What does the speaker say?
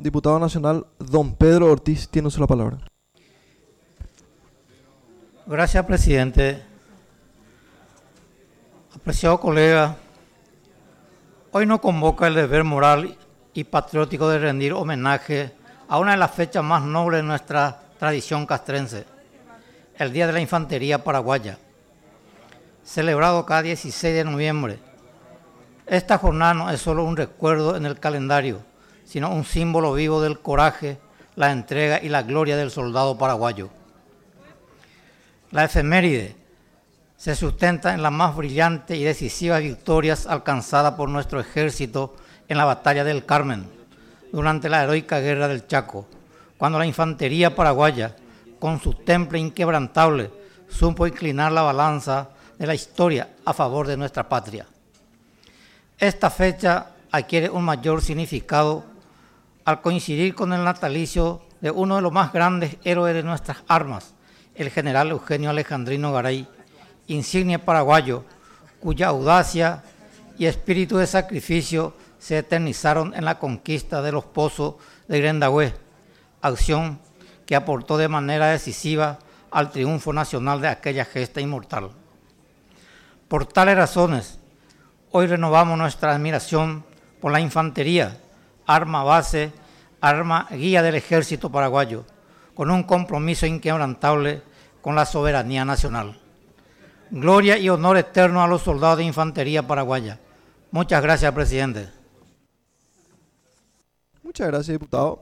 diputado nacional, don Pedro Ortiz, tiene usted la palabra. Gracias, presidente. Apreciado colega, hoy nos convoca el deber moral y patriótico de rendir homenaje a una de las fechas más nobles de nuestra tradición castrense, el Día de la Infantería Paraguaya, celebrado cada 16 de noviembre. Esta jornada no es solo un recuerdo en el calendario, sino un símbolo vivo del coraje, la entrega y la gloria del soldado paraguayo. La efeméride se sustenta en las más brillantes y decisivas victorias alcanzadas por nuestro ejército en la batalla del Carmen, durante la heroica guerra del Chaco, cuando la infantería paraguaya, con su temple inquebrantable, supo inclinar la balanza de la historia a favor de nuestra patria. Esta fecha adquiere un mayor significado al coincidir con el natalicio de uno de los más grandes héroes de nuestras armas, el general Eugenio Alejandrino Garay, insignia paraguayo, cuya audacia y espíritu de sacrificio se eternizaron en la conquista de los pozos de Irendahué, acción que aportó de manera decisiva al triunfo nacional de aquella gesta inmortal. Por tales razones, hoy renovamos nuestra admiración por la infantería, arma base, arma guía del ejército paraguayo, con un compromiso inquebrantable con la soberanía nacional. Gloria y honor eterno a los soldados de infantería paraguaya. Muchas gracias, presidente. Muchas gracias, diputado.